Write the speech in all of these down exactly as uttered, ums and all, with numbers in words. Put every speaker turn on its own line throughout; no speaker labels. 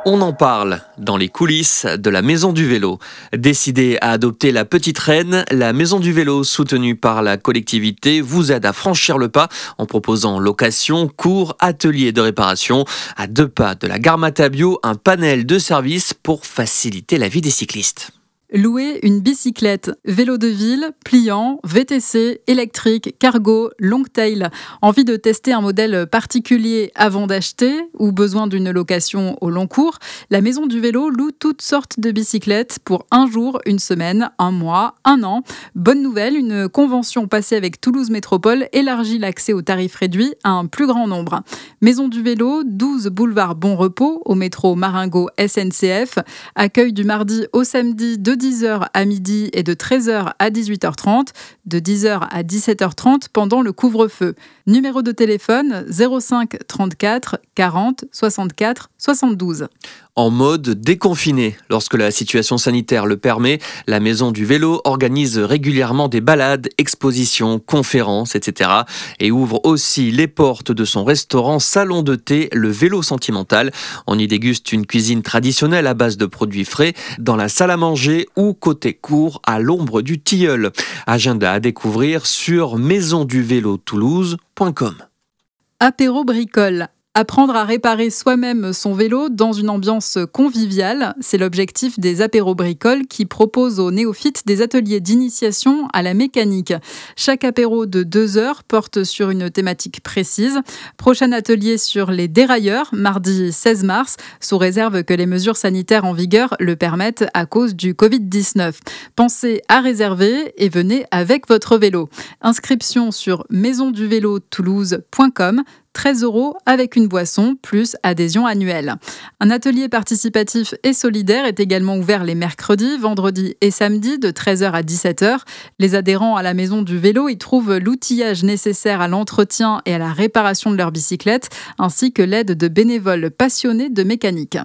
On en parle dans les coulisses de la Maison du Vélo. Décidée à adopter la petite reine, la Maison du Vélo, soutenue par la collectivité, vous aide à franchir le pas en proposant location, cours, ateliers de réparation. À deux pas de la gare Matabio, un panel de services pour faciliter la vie des cyclistes.
Louer une bicyclette, vélo de ville, pliant, V T C, électrique, cargo, longtail. Envie de tester un modèle particulier avant d'acheter ou besoin d'une location au long cours? La Maison du Vélo loue toutes sortes de bicyclettes pour un jour, une semaine, un mois, un an. Bonne nouvelle, une convention passée avec Toulouse Métropole élargit l'accès aux tarifs réduits à un plus grand nombre. Maison du Vélo, douze boulevard Bon Repos, au métro Marengo S N C F. Accueil du mardi au samedi de dix heures à midi et de treize heures à dix-huit heures trente, de dix heures à dix-sept heures trente pendant le couvre-feu. Numéro de téléphone zéro cinq trente-quatre quarante soixante-quatre soixante-douze.
En mode déconfiné, lorsque la situation sanitaire le permet, la Maison du Vélo organise régulièrement des balades, expositions, conférences, et cetera et ouvre aussi les portes de son restaurant Salon de thé, le Vélo Sentimental. On y déguste une cuisine traditionnelle à base de produits frais dans la salle à manger ou côté court à l'ombre du tilleul. Agenda à découvrir sur maison du vélo toulouse point com.
Apéro bricole. Apprendre à réparer soi-même son vélo dans une ambiance conviviale, c'est l'objectif des apéros bricoles qui proposent aux néophytes des ateliers d'initiation à la mécanique. Chaque apéro de deux heures porte sur une thématique précise. Prochain atelier sur les dérailleurs, mardi seize mars, sous réserve que les mesures sanitaires en vigueur le permettent à cause du covid dix-neuf. Pensez à réserver et venez avec votre vélo. Inscription sur maison du vélo toulouse point com. treize euros avec une boisson, plus adhésion annuelle. Un atelier participatif et solidaire est également ouvert les mercredis, vendredis et samedis de treize heures à dix-sept heures. Les adhérents à la Maison du Vélo y trouvent l'outillage nécessaire à l'entretien et à la réparation de leur bicyclette, ainsi que l'aide de bénévoles passionnés de mécanique.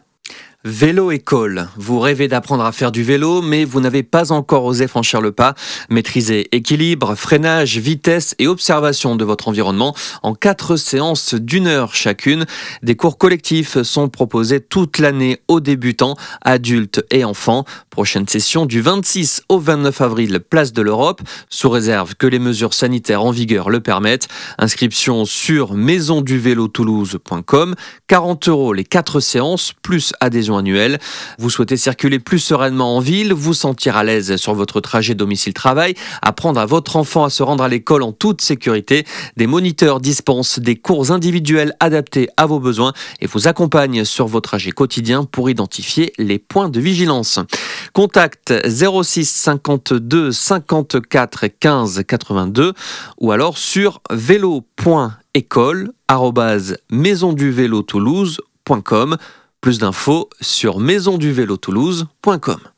Vélo école. Vous rêvez d'apprendre à faire du vélo, mais vous n'avez pas encore osé franchir le pas. Maîtrisez équilibre, freinage, vitesse et observation de votre environnement en quatre séances d'une heure chacune. Des cours collectifs sont proposés toute l'année aux débutants, adultes et enfants. Prochaine session du vingt-six au vingt-neuf avril, place de l'Europe, sous réserve que les mesures sanitaires en vigueur le permettent. Inscription sur maison du vélo toulouse point com. quarante euros les quatre séances, plus adhésion annuelle. Vous souhaitez circuler plus sereinement en ville, vous sentir à l'aise sur votre trajet domicile-travail, apprendre à votre enfant à se rendre à l'école en toute sécurité. Des moniteurs dispensent des cours individuels adaptés à vos besoins et vous accompagnent sur vos trajets quotidiens pour identifier les points de vigilance. Contact zéro six cinquante-deux cinquante-quatre quinze quatre-vingt-deux ou alors sur vélo point école arobase maison du vélo toulouse point com. Plus d'infos sur maison du vélo toulouse point com.